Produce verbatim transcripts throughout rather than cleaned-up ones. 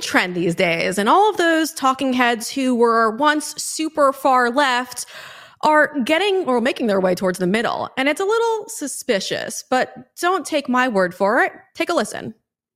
trend these days. And all of those talking heads who were once super far left are getting or making their way towards the middle. And it's a little suspicious, but don't take my word for it. Take a listen.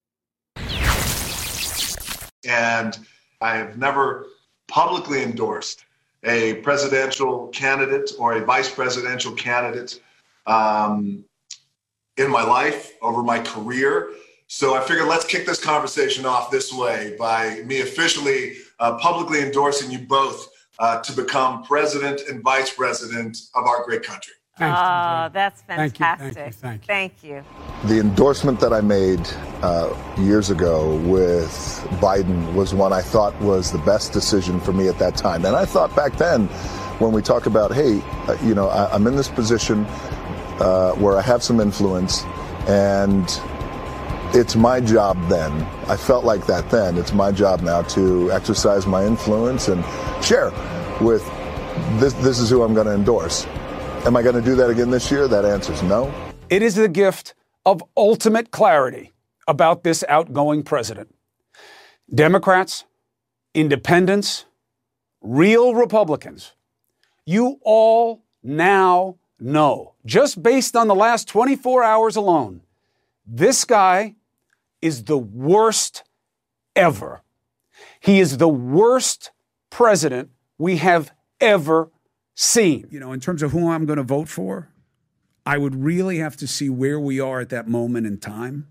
And I have never publicly endorsed a presidential candidate or a vice presidential candidate um, in my life, over my career. So I figured let's kick this conversation off this way by me officially uh, publicly endorsing you both uh, to become president and vice president of our great country. Oh, that's fantastic. Thank you, thank you, thank you. Thank you. The endorsement that I made uh, years ago with Biden was one I thought was the best decision for me at that time. And I thought back then, when we talk about, hey, uh, you know, I, I'm in this position uh, where I have some influence, and it's my job then. I felt like that then. It's my job now to exercise my influence and share with this. This is who I'm going to endorse. Am I going to do that again this year? That answer is no. It is the gift of ultimate clarity about this outgoing president. Democrats, independents, real Republicans, you all now know, just based on the last twenty-four hours alone, this guy is the worst ever. He is the worst president we have ever seen. You know, in terms of who I'm going to vote for, I would really have to see where we are at that moment in time.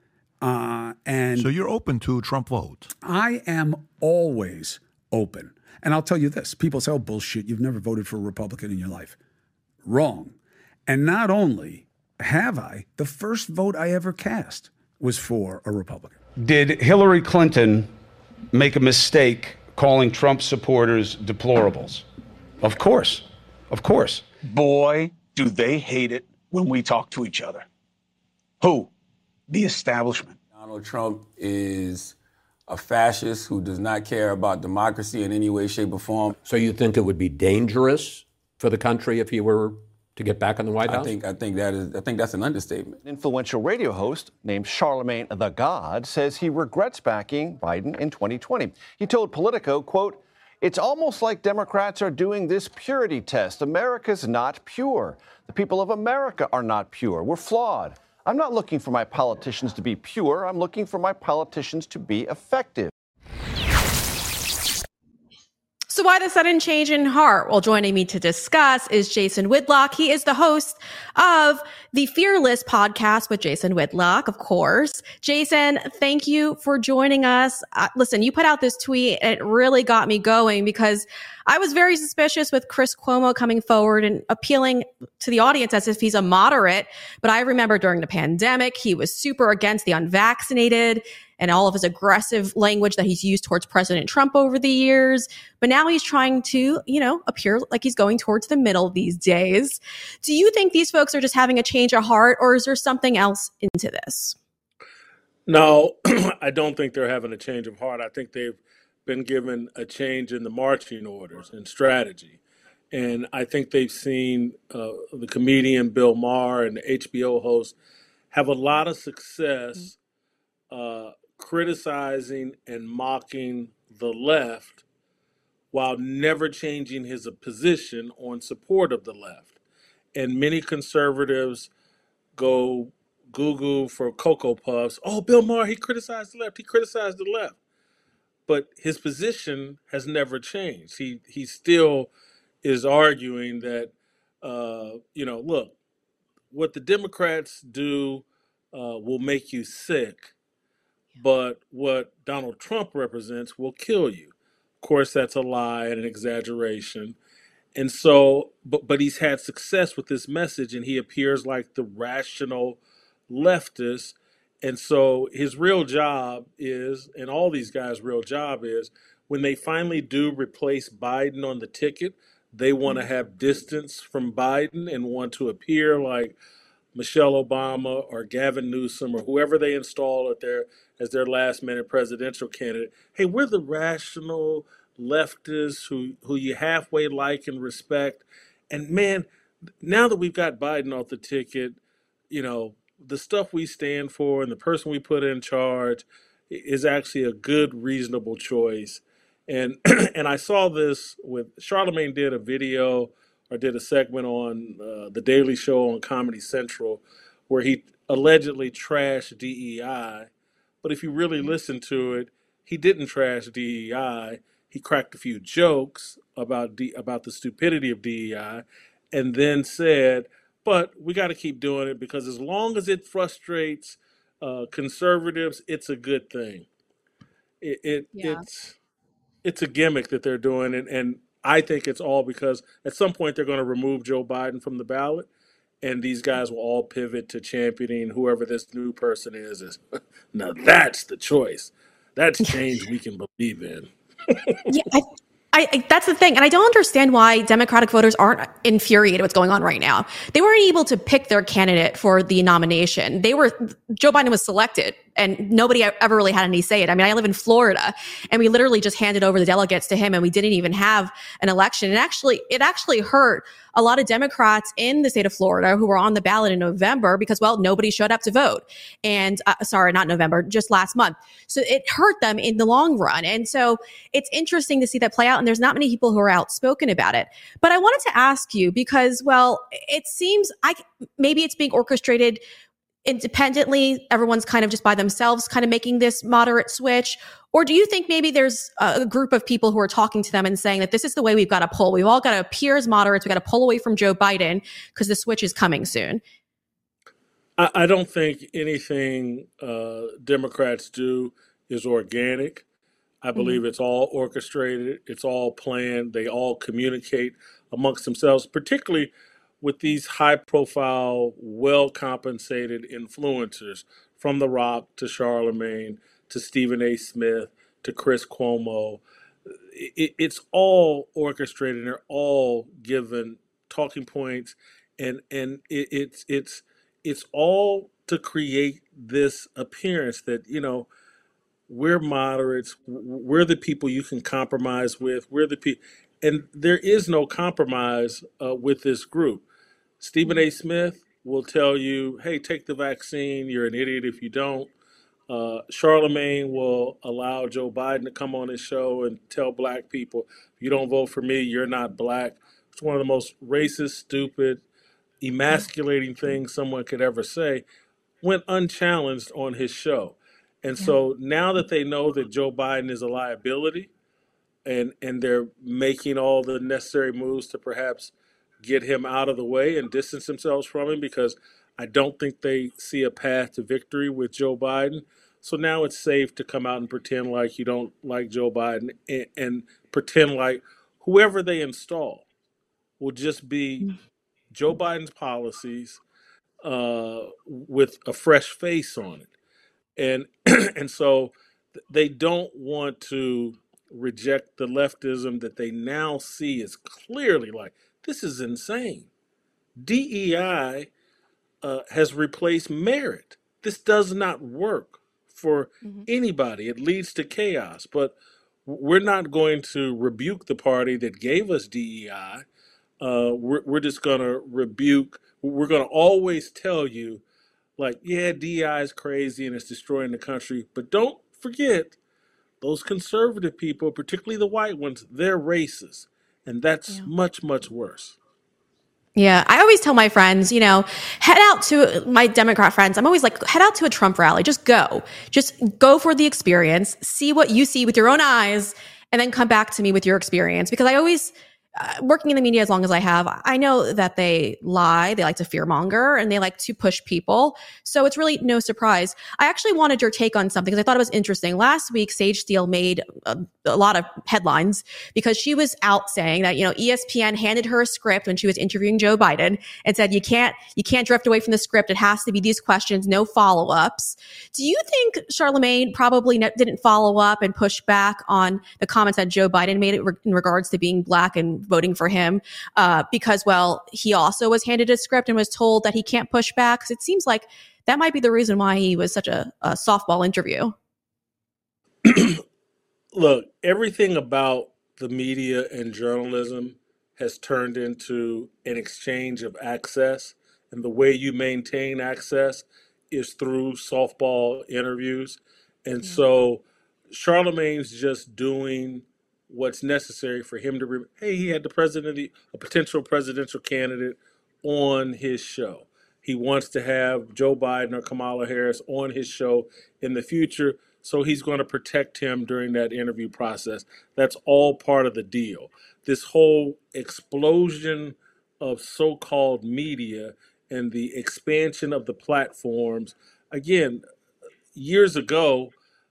Uh, and so you're open to Trump vote? I am always open. And I'll tell you this. People say, oh, bullshit, you've never voted for a Republican in your life. Wrong. And not only have I, the first vote I ever cast was for a Republican. Did Hillary Clinton make a mistake calling Trump supporters deplorables? Of course. Of course. Boy, do they hate it when we talk to each other. Who? The establishment. Donald Trump is a fascist who does not care about democracy in any way, shape, or form. So you think it would be dangerous for the country if he were to get back in the White House? I think I think that is I think that's an understatement. An influential radio host named Charlemagne the God says he regrets backing Biden in twenty twenty. He told Politico, quote, "It's almost like Democrats are doing this purity test. America's not pure. The people of America are not pure. We're flawed. I'm not looking for my politicians to be pure. I'm looking for my politicians to be effective." So why the sudden change in heart? Well, joining me to discuss is Jason Whitlock. He is the host of the Fearless podcast with Jason Whitlock, of course. Jason, thank you for joining us. Uh, listen, you put out this tweet and it really got me going because I was very suspicious with Chris Cuomo coming forward and appealing to the audience as if he's a moderate. But I remember during the pandemic, he was super against the unvaccinated and all of his aggressive language that he's used towards President Trump over the years. But now he's trying to, you know, appear like he's going towards the middle these days. Do you think these folks are just having a change of heart, or is there something else into this? No, I don't think they're having a change of heart. I think they've been given a change in the marching orders and strategy. And I think they've seen uh, the comedian Bill Maher and the H B O host have a lot of success uh, criticizing and mocking the left while never changing his position on support of the left. And many conservatives go goo-goo for Cocoa Puffs. Oh, Bill Maher, he criticized the left. He criticized the left. But his position has never changed. He he still is arguing that, uh, you know, look, what the Democrats do uh, will make you sick, but what Donald Trump represents will kill you. Of course, that's a lie and an exaggeration. And so, but but he's had success with this message, and he appears like the rational leftist. And so his real job is, and all these guys' real job is, when they finally do replace Biden on the ticket, they want to have distance from Biden and want to appear like Michelle Obama or Gavin Newsom or whoever they install at their, as their last-minute presidential candidate. Hey, we're the rational leftists who, who you halfway like and respect. And, man, now that we've got Biden off the ticket, you know, the stuff we stand for and the person we put in charge, is actually a good, reasonable choice. And and I saw this with Charlemagne did a video or did a segment on uh, the Daily Show on Comedy Central where he allegedly trashed D E I. But if you really listen to it, he didn't trash D E I. He cracked a few jokes about D, about the stupidity of D E I, and then said, "But we got to keep doing it because as long as it frustrates uh, conservatives, it's a good thing." It, it Yeah. it's it's a gimmick that they're doing, and, and I think it's all because at some point they're going to remove Joe Biden from the ballot, and these guys will all pivot to championing whoever this new person is. Is now that's the choice. That's change we can believe in. Yeah, I, I, I, that's the thing. And I don't understand why Democratic voters aren't infuriated with what's going on right now. They weren't able to pick their candidate for the nomination. They were, Joe Biden was selected and nobody ever really had any say in it. I mean, I live in Florida and we literally just handed over the delegates to him and we didn't even have an election. And actually, it actually hurt a lot of Democrats in the state of Florida who were on the ballot in November because, well, nobody showed up to vote. And uh, sorry, not November, just last month. So it hurt them in the long run. And so it's interesting to see that play out. And there's not many people who are outspoken about it. But I wanted to ask you because, well, it seems I maybe it's being orchestrated independently. Everyone's kind of just by themselves kind of making this moderate switch. Or do you think maybe there's a group of people who are talking to them and saying that this is the way we've got to pull? We've all got to appear as moderates. We've got to pull away from Joe Biden because the switch is coming soon. I, I don't think anything uh, Democrats do is organic. I believe mm-hmm. it's all orchestrated. It's all planned. They all communicate amongst themselves, particularly with these high-profile, well-compensated influencers, from The Rock to Charlemagne to Stephen A. Smith to Chris Cuomo. It, it's all orchestrated. They're all given talking points, and and it, it's it's it's all to create this appearance that, you know, we're moderates. We're the people you can compromise with. We're the people, and there is no compromise uh, with this group. Stephen A. Smith will tell you, hey, take the vaccine. You're an idiot if you don't. Uh, Charlemagne will allow Joe Biden to come on his show and tell black people, if you don't vote for me, you're not black. It's one of the most racist, stupid, emasculating things someone could ever say, went unchallenged on his show. And so now that they know that Joe Biden is a liability and, and they're making all the necessary moves to perhaps get him out of the way and distance themselves from him, because I don't think they see a path to victory with Joe Biden. So now it's safe to come out and pretend like you don't like Joe Biden and, and pretend like whoever they install will just be Joe Biden's policies uh, with a fresh face on it. And and so they don't want to reject the leftism that they now see as clearly like, this is insane. D E I uh, has replaced merit. This does not work for mm-hmm. anybody. It leads to chaos. But we're not going to rebuke the party that gave us D E I. Uh, we're, we're just going to rebuke. We're going to always tell you, like, yeah, D E I is crazy and it's destroying the country. But don't forget, those conservative people, particularly the white ones, they're racist. And that's yeah. much, much worse. Yeah, I always tell my friends, you know, head out to my Democrat friends. I'm always like, head out to a Trump rally. Just go. Just go for the experience. See what you see with your own eyes and then come back to me with your experience. Because I always... Uh, working in the media as long as I have, I know that they lie, they like to fearmonger, and they like to push people. So it's really no surprise. I actually wanted your take on something because I thought it was interesting. Last week, Sage Steele made a, a lot of headlines because she was out saying that, you know, E S P N handed her a script when she was interviewing Joe Biden and said, you can't, you can't drift away from the script. It has to be these questions, no follow-ups. Do you think Charlemagne probably ne- didn't follow up and push back on the comments that Joe Biden made in regards to being black and voting for him uh, because, well, he also was handed a script and was told that he can't push back? Because it seems like that might be the reason why he was such a, a softball interview. Look, everything about the media and journalism has turned into an exchange of access. And the way you maintain access is through softball interviews. And so Charlemagne's just doing what's necessary for him to, re- hey, he had the president, of the, a potential presidential candidate on his show. He wants to have Joe Biden or Kamala Harris on his show in the future, so he's going to protect him during that interview process. That's all part of the deal. This whole explosion of so-called media and the expansion of the platforms, again, years ago,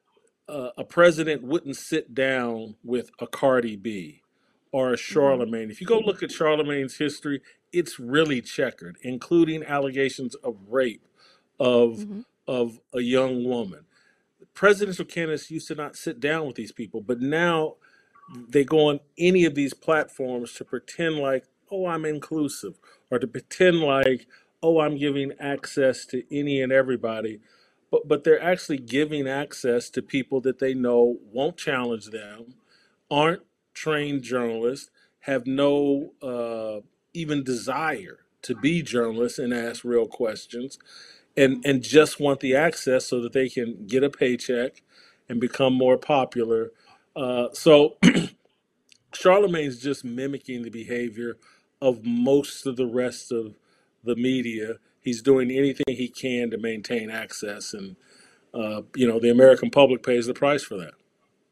uh, a president wouldn't sit down with a Cardi B or a Charlemagne. If you go look at Charlemagne's history, it's really checkered, including allegations of rape of mm-hmm. of a young woman. Presidential candidates used to not sit down with these people, but now they go on any of these platforms to pretend like, oh, I'm inclusive, or to pretend like, oh, I'm giving access to any and everybody. But but they're actually giving access to people that they know won't challenge them, aren't trained journalists, have no uh, even desire to be journalists and ask real questions, and, and just want the access so that they can get a paycheck and become more popular. Uh, so Charlemagne's just mimicking the behavior of most of the rest of the media. He's doing anything he can to maintain access, and uh, you know, the American public pays the price for that.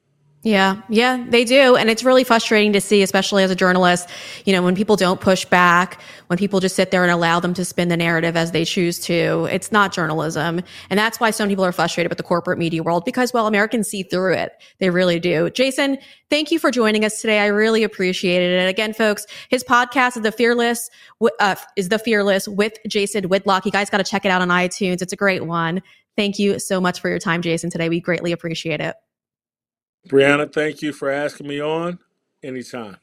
Yeah, yeah, they do. And it's really frustrating to see, especially as a journalist, you know, when people don't push back, when people just sit there and allow them to spin the narrative as they choose to. It's not journalism. And that's why some people are frustrated with the corporate media world, because, well, Americans see through it. They really do. Jason, thank you for joining us today. I really appreciated it. And again, folks, his podcast is The Fearless, uh, is The Fearless with Jason Whitlock. You guys got to check it out on iTunes. It's a great one. Thank you so much for your time, Jason, today. We greatly appreciate it. Brianna, thank you for asking me on. Anytime.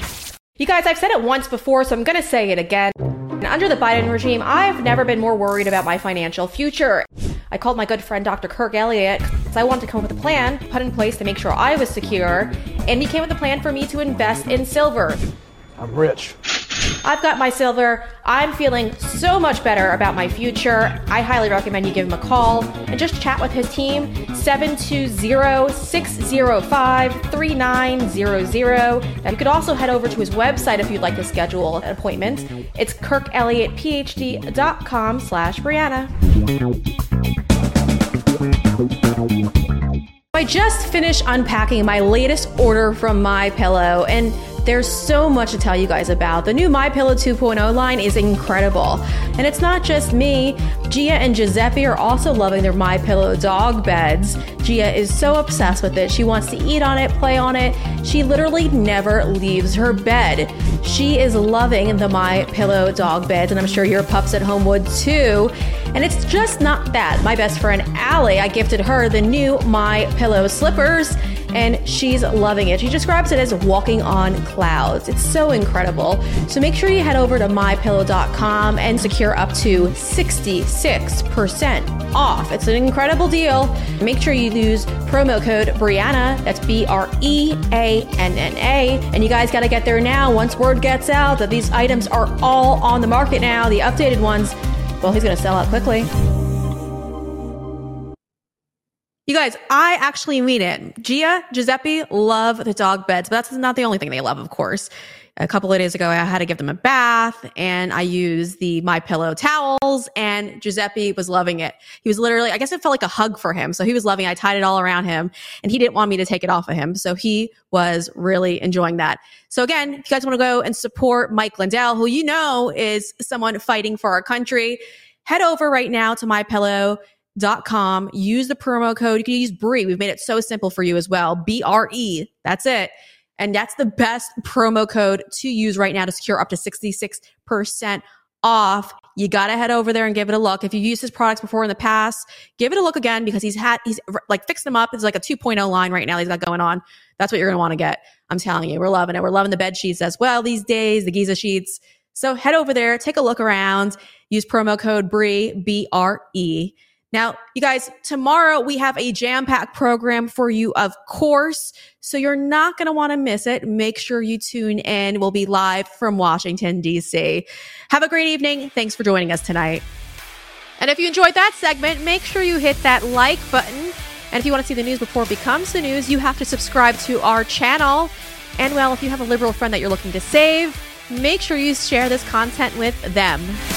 You guys, I've said it once before, so I'm going to say it again. Under the Biden regime, I've never been more worried about my financial future. I called my good friend Doctor Kirk Elliott because I wanted to come up with a plan put in place to make sure I was secure, and he came with a plan for me to invest in silver. I'm rich. I've got my silver. I'm feeling so much better about my future. I highly recommend you give him a call and just chat with his team, seven two zero, six zero five, three nine zero zero. Now, you could also head over to his website if you'd like to schedule an appointment. It's kirk elliott p h d dot com slash Brianna. I just finished unpacking my latest order from MyPillow, and there's so much to tell you guys about. The new MyPillow two point oh line is incredible. And it's not just me. Gia and Giuseppe are also loving their MyPillow dog beds. Gia is so obsessed with it. She wants to eat on it, play on it. She literally never leaves her bed. She is loving the MyPillow dog beds, and I'm sure your pups at home would too. And it's just not that. My best friend Allie, I gifted her the new MyPillow slippers, and she's loving it. She describes it as walking on clouds. It's so incredible. So make sure you head over to my pillow dot com and secure up to sixty-six percent off. It's an incredible deal. Make sure you use promo code Brianna. That's B R E A N N A. And you guys got to get there now. Once word gets out that these items are all on the market now, the updated ones, well, he's going to sell out quickly. You guys, I actually mean it. Gia, Giuseppe love the dog beds, but that's not the only thing they love, of course. A couple of days ago, I had to give them a bath, and I used the MyPillow towels, and Giuseppe was loving it. He was literally, I guess it felt like a hug for him. So he was loving it. I tied it all around him, and he didn't want me to take it off of him. So he was really enjoying that. So again, if you guys want to go and support Mike Lindell, who you know is someone fighting for our country, head over right now to MyPillow dot com. Use the promo code. You can use Bree. We've made it so simple for you as well. B R E. That's it. And that's the best promo code to use right now to secure up to sixty-six percent off. You got to head over there and give it a look. If you've used his products before in the past, give it a look again, because he's had, he's like fixed them up. It's like a two point oh line right now he's got going on. That's what you're going to want to get. I'm telling you, we're loving it. We're loving the bed sheets as well these days, the Giza sheets. So head over there, take a look around, use promo code Bree, B R E. Now, you guys, tomorrow we have a jam-packed program for you, of course, so you're not going to want to miss it. Make sure you tune in. We'll be live from Washington, D C. Have a great evening. Thanks for joining us tonight. And if you enjoyed that segment, make sure you hit that like button And if you want to see the news before it becomes the news, you have to subscribe to our channel. And well, if you have a liberal friend that you're looking to save, make sure you share this content with them.